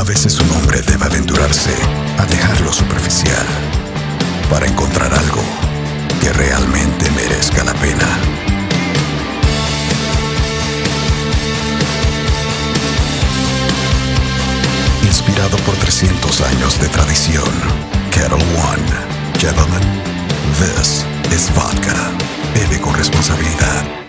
veces un hombre debe aventurarse a dejar lo superficial para encontrar algo que realmente merezca la pena. Inspirado por 300 años de tradición, Ketel One. Gentlemen, this is vodka. Bebe con responsabilidad.